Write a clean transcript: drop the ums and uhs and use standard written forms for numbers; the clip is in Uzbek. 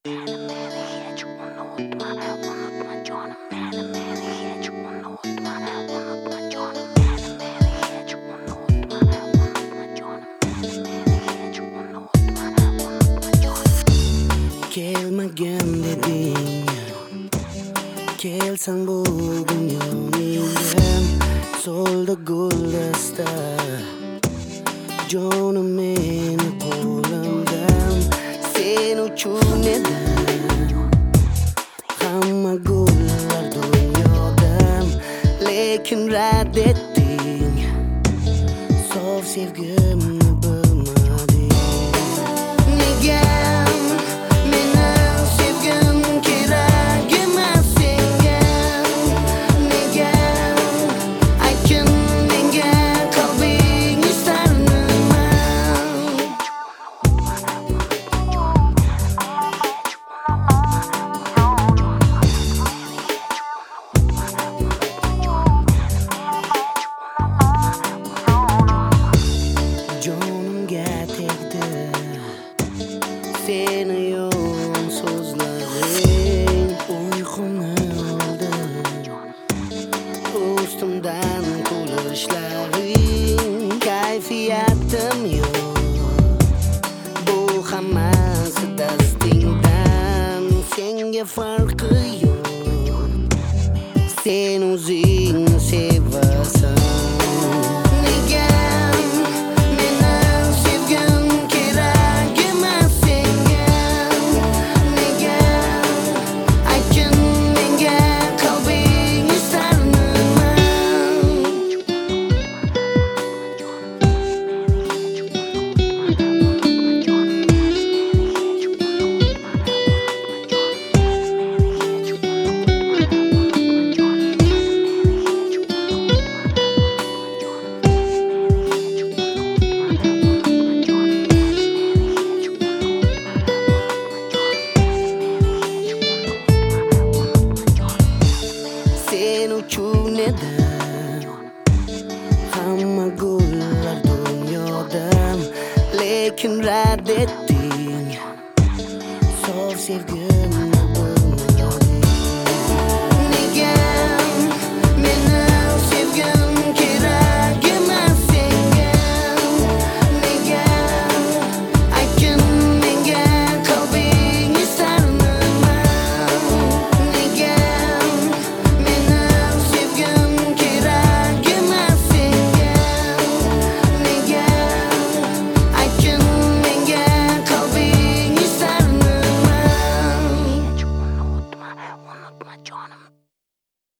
Meni hiç unutma, unutma canım beni hiç unutma, unutma canım beni hiç unutma, unutma canım beni hiç unutma, unutma canım. Kelmagin dedin, kelsan bugün yoningdan, solda gullasta, canım meni qo'limdan, sen uchun edi hamma gullar dunyodan, lekin rad etding, sof sevgimni bilmading. Nega meni sevgim kerak emas senga? Nega aytgin menga qalbing istar nima? Jonimga tegdi seni yo'q so'zlaring, uyqumni oldi ustimdan kulishlaring. Kayfiyatim yo'q, bu hammasi dastingdan, senga farqi yo'q, sen o'zingni sevasan. Nega meni sevgim kerak emas senga? Nega aytgin menga qalbing istar nima? Sen uchun edi hamma gullar dunyodan, lekin rad etding, sof sevgimni bilmading. Nega meni sevgim kerak emas senga? Nega aytgin menga qalbing istar nima? Nega meni sevgim kerak emas senga? Nega aytgin menga qalbing istar nima? Unutma, unutma canım.